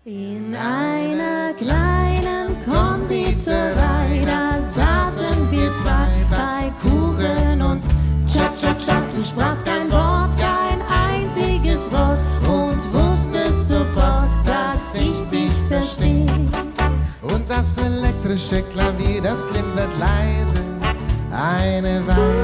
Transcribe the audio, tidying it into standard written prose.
In einer kleinen Konditorei, da saßen wir zwei bei Kuchen und Cha-Cha-Cha. Du sprachst kein Wort, kein einziges Wort und wusstest sofort, dass ich dich verstehe. Und das elektrische Klavier, das klimpert leise eine Weile.